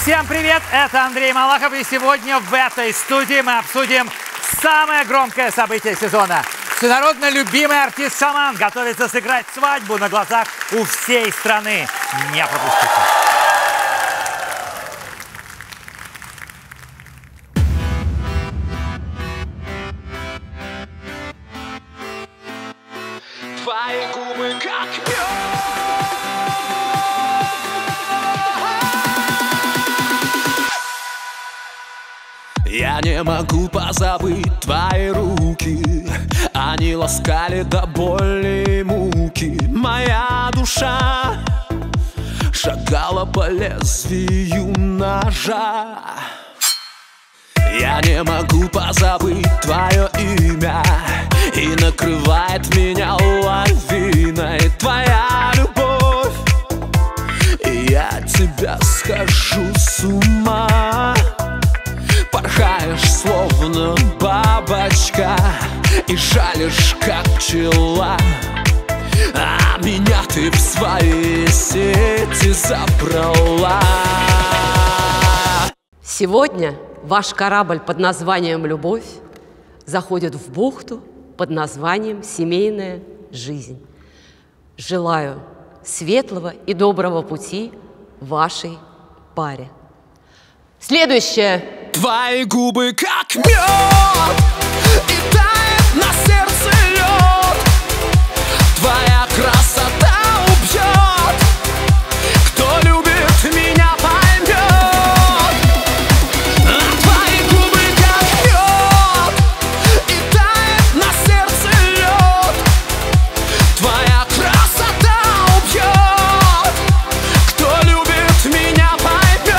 Всем привет, это Андрей Малахов, и сегодня в этой студии мы обсудим самое громкое событие сезона. Всенародно любимый артист Шаман готовится сыграть свадьбу на глазах у всей страны. Не пропустите. Твои губы как мед. Я не могу позабыть твои руки. Они ласкали до боли и муки. Моя душа шагала по лезвию ножа. Я не могу позабыть твое имя, и накрывает меня лавиной твоя любовь. И я от тебя схожу с ума. Порхаешь, словно бабочка, и жалишь, как пчела. А меня ты в свои сети забрала. Сегодня ваш корабль под названием «Любовь» заходит в бухту под названием «Семейная жизнь». Желаю светлого и доброго пути вашей паре. Следующее. Твои губы как мед, и тает на сердце лед. Твоя красота убьет. Кто любит меня, поймет. Твои губы как мед, и тает на сердце лед. Твоя красота убьет. Кто любит меня, поймет.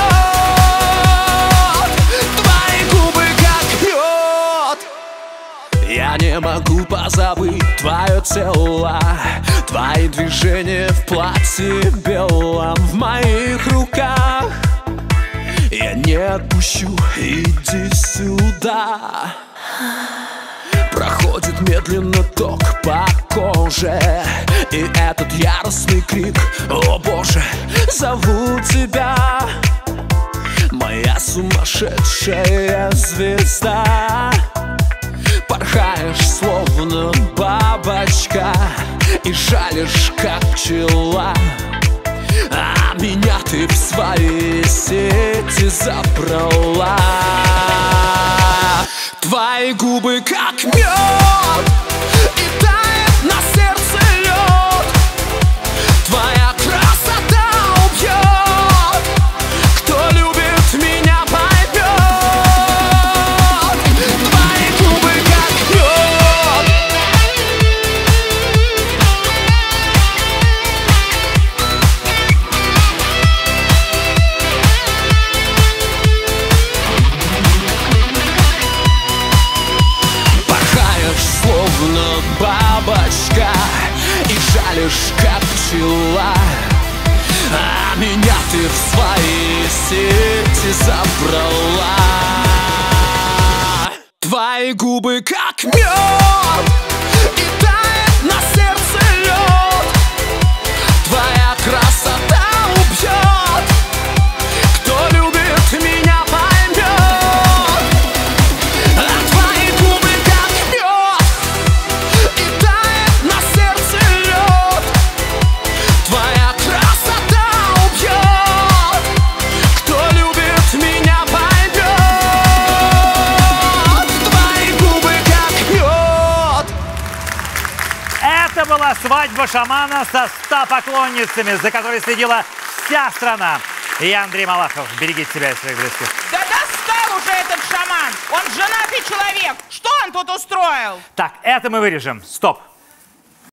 Я не могу позабыть твое тело, твои движения в платье белом в моих руках. Я не отпущу, иди сюда. Проходит медленно ток по коже, и этот яростный крик: о боже, зову тебя, моя сумасшедшая звезда. Порхаешь, словно бабочка, и жалишь, как пчела. А меня ты в свои сети забрала. Твои губы как мед, и тает на сердце лед. Твоя красота убьет. Кто любит меня, поймет. Твои губы как мед. Порхаешь, словно бабочка, и жалишь, как пчела. А меня ты в свои сети забрала. Твои губы как мед, и тает на сердце лед. Твоя красота убьет. Кто любит меня, поймет. Твои губы как мед, и тает на сердце лед. Твоя красота убьет. Кто любит меня, поймет. Твои губы как мед. Это была свадьба Шамана со 100 поклонницами, за которой следила вся страна. Я Андрей Малахов. Берегите себя и своих близких. Да достал уже этот Шаман! Он женатый человек! Что он тут устроил? Так, это мы вырежем. Стоп.